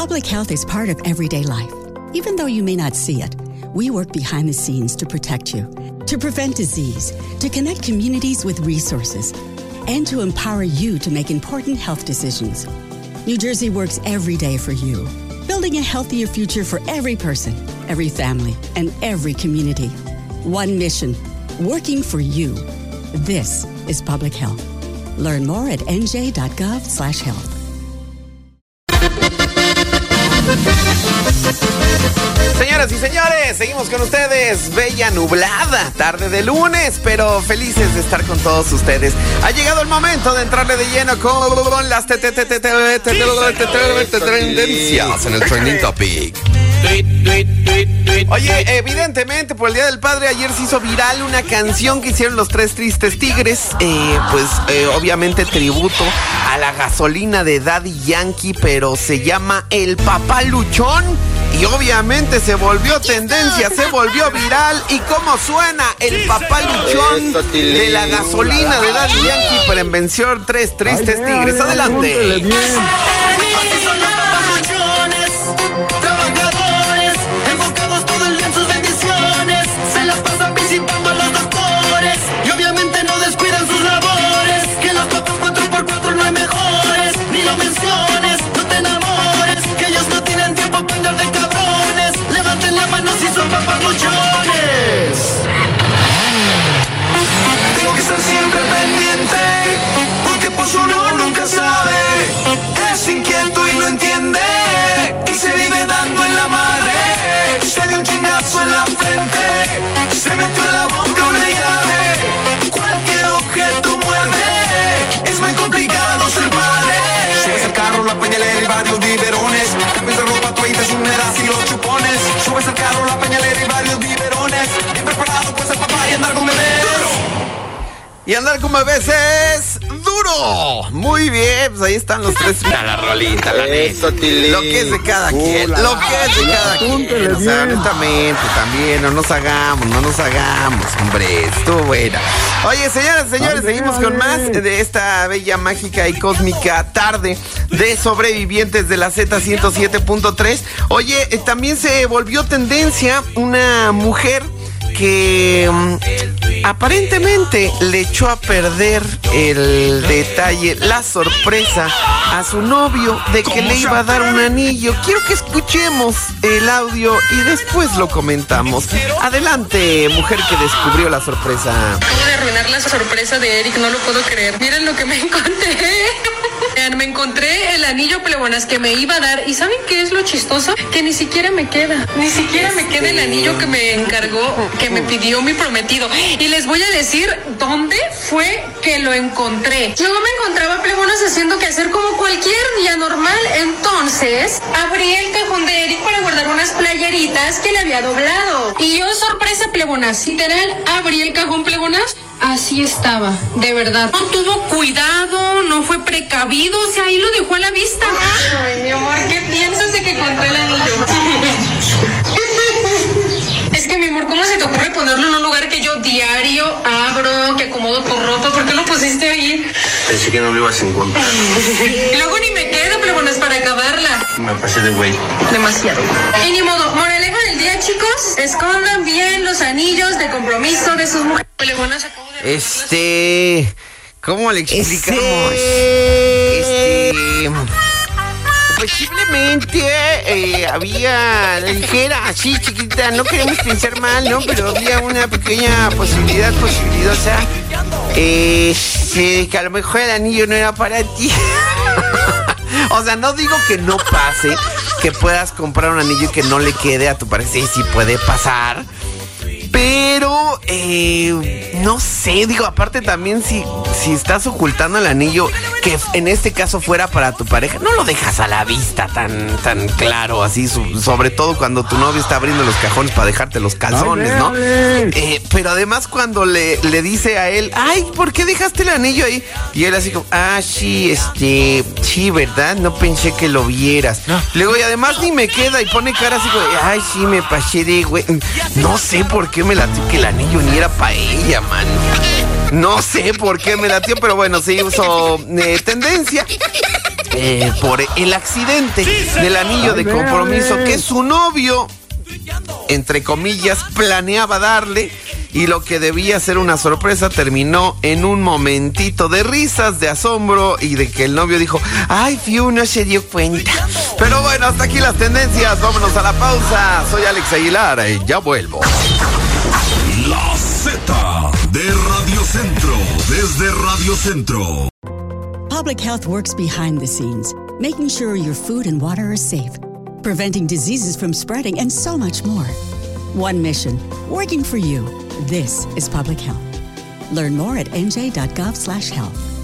Public health is part of everyday life. Even though you may not see it, we work behind the scenes to protect you, to prevent disease, to connect communities with resources, and to empower you to make important health decisions. New Jersey works every day for you, building a healthier future for every person, every family, and every community. One mission, working for you. This is public health. Learn more at nj.gov/health. Señoras y señores, seguimos con ustedes. Bella nublada, tarde de lunes, pero felices de estar con todos ustedes. Ha llegado el momento de entrarle de lleno con las tendencias en el Trending Topic. Oye, evidentemente por el Día del Padre ayer se hizo viral una canción que hicieron los Tres Tristes Tigres, obviamente tributo a la gasolina de Daddy Yankee, pero se llama El Papá Luchón y obviamente se volvió tendencia, se volvió viral. ¿Y cómo suena El Papá Luchón de la gasolina de Daddy Yankee para invención Tres Tristes Tigres? Adelante. Tengo que estar siempre pendiente, porque pues uno nunca sabe. Es inquieto y no entiende, y se vive dando en la madre. Se dio un chingazo en la frente, se metió en la boca una llave. Cualquier objeto muerde, es muy complicado ser padre. Subes el carro, la pañalera y varios biberones. Cambios de ropa, toallitas húmedas y los chupones. Subes el carro, la pañalera y varios biberones. Bien preparado pues el papá y andar con bebés. Y andar con bebés es duro. Muy bien, pues ahí están los tres. La rolita, la neta. Lo que es de cada quien. Lo que es de cada quien. O sea, honestamente, también, no nos hagamos, hombre. Estuvo buena. Oye, señoras y señores, seguimos con más de esta bella, mágica y cósmica tarde de sobrevivientes de la Z107.3. Oye, también se volvió tendencia una mujer que aparentemente le echó a perder el detalle, la sorpresa a su novio de que le iba a dar un anillo. Quiero que escuchemos el audio y después lo comentamos. Adelante, mujer que descubrió la sorpresa. Acabo de arruinar la sorpresa de Eric, no lo puedo creer. Miren lo que me encontré. Me encontré el anillo, plebonas, que me iba a dar. ¿Y saben qué es lo chistoso? Que ni siquiera me queda. Ni siquiera me queda el anillo que me encargó, que me pidió mi prometido. Y les voy a decir dónde fue que lo encontré. Yo me encontraba, plebonas, haciendo que hacer como cualquier día normal. Entonces, abrí el cajón de Eric para guardar unas playeritas que le había doblado. Y yo, sorpresa, plebonas, literal, abrí el cajón, plebonas. Así estaba, de verdad. No tuvo cuidado, no fue precavido, o sea, ahí lo dejó a la vista. Ay, mi amor, ¿qué piensas de que encontré el anillo? Es que, mi amor, ¿cómo se te ocurre ponerlo en un lugar que yo diario abro, que acomodo tu ropa? ¿Por qué lo pusiste ahí? Pensé que no lo ibas a encontrar. Y luego ni me queda, pero bueno, es para acabarla. Me pasé de güey. Demasiado. Y ni modo, moraleja del día, chicos, escondan bien los anillos de compromiso de sus mujeres. ¿Cómo le explicamos? Posiblemente había, ligera, así chiquita, no queremos pensar mal, ¿no? Pero había una pequeña posibilidad, o sea, que a lo mejor el anillo no era para ti. O sea, no digo que no pase, que puedas comprar un anillo y que no le quede a tu pareja, sí puede pasar. Pero, no sé, digo, aparte también si estás ocultando el anillo, que en este caso fuera para tu pareja, no lo dejas a la vista tan claro, así, sobre todo cuando tu novio está abriendo los cajones para dejarte los calzones, ¿no? Pero además cuando le dice a él, ay, ¿por qué dejaste el anillo ahí? Y él así como, sí, sí, ¿verdad? No pensé que lo vieras. Luego, y además ni me queda, y pone cara así como, ay, sí, me pasé de güey. No sé por qué me latió que el anillo ni era para ella, man. No sé por qué me latió, pero bueno, se hizo tendencia. por el accidente del anillo de compromiso que su novio, entre comillas, planeaba darle, y lo que debía ser una sorpresa terminó en un momentito de risas, de asombro y de que el novio dijo, ay, Fiu, no se dio cuenta. Pero bueno, hasta aquí las tendencias, vámonos a la pausa. Soy Alex Aguilar, ya vuelvo. La Z de Radio Centro, desde Radio Centro. Public Health works behind the scenes, making sure your food and water are safe, preventing diseases from spreading, and so much more. One mission, working for you. This is Public Health. Learn more at nj.gov/health.